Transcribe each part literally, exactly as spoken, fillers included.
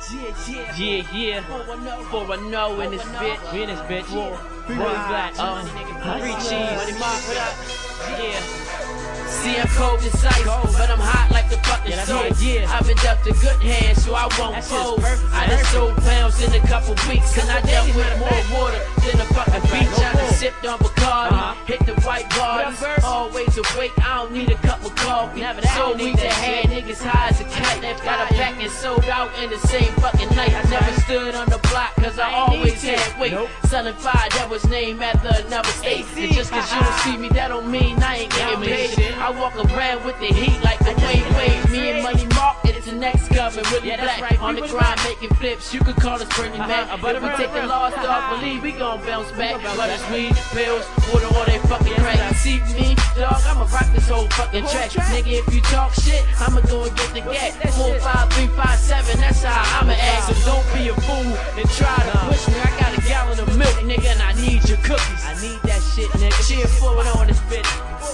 Yeah, yeah, yeah. four one oh in this bitch. We in this bitch. Roy Black, um, Free Cheese. Yeah. See, I'm cold as ice, but I'm hot like the fucking soul. I've been dealt to good hands, so I won't fold. I done sold pounds in a couple weeks, and I dealt with more water than a fucking beach. I done sipped on Bacardi, hit the white bars, always awake. I don't need a cup of coffee. So weak to had niggas high as a cat that got a pack and sold out in the same fucking night. I never stood on the block, cause I always had weight. Selling fire that was named after another state. And just cause you don't see me, that don't mean I ain't getting paid. I walk around with the heat like the Wayne Wade. Me and Money Mark, it's the next coming. Really yeah, black right. On the grind making flips. You could call us Bernie Mac. Uh, but if we take the lost off, believe we gon' bounce back. But it's weed, pills, water, all that fucking crack. You see me, dog, I'ma rock this whole fucking track. Nigga, if you talk shit, I'ma go and get the gap. Four, five, three, five, seven, that's how I'ma act. So don't be a fool and try to push me. I got a gallon of milk, nigga, and I need your cookies. I need that shit, nigga. Cheer forward on this bitch.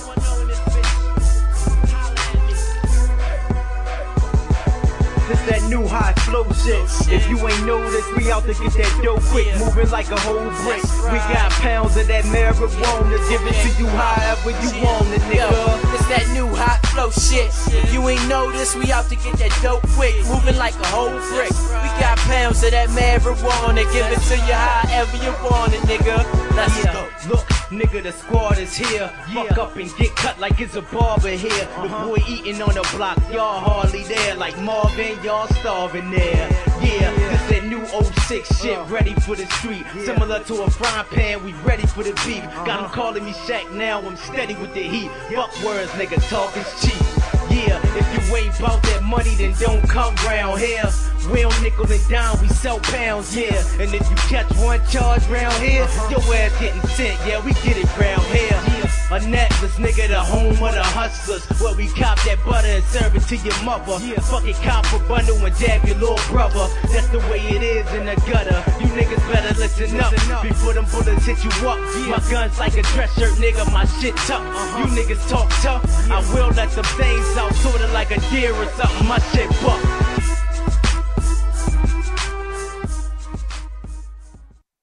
This that new hot flow shit. If you ain't noticed, we out to get that dough quick, moving like a whole brick. We got pounds of that marijuana, give it to you however you want it, nigga. It's that new hot flow shit. If you ain't noticed, we out to get that dope quick, moving like a whole brick. We got pounds of that marijuana, give it to you however you want it, nigga. Let's yeah. go. Look, nigga, the squad is here. Yeah. Fuck up and get cut like it's a barber here. Uh-huh. The boy eating on the block, y'all hardly there. Like Marvin, y'all starving there. Yeah, yeah. This that new oh six shit, uh. ready for the street. Yeah. Similar to a frying pan, we ready for the beef. Uh-huh. Got them calling me Shaq now, I'm steady with the heat. Yep. Fuck words, nigga, talk is cheap. Yeah, if you ain't bout that money, then don't come round here. We don't nickel and dime, we sell pounds, yeah. And if you catch one charge round here, uh-huh. your ass getting sent, yeah, we get it round here. Yeah. A necklace, nigga, the home of the hustlers, where we cop that butter and serve it to your mother. Yeah. Fucking cop a bundle and dab your little brother. That's the way it is in the gutter. You niggas better listen, listen up, up before them bullets hit you up. Yeah. My gun's like a dress shirt, nigga, my shit tough. Uh-huh. You niggas talk tough, yeah. I will let them things out, sorta like a deer or something. My shit buck.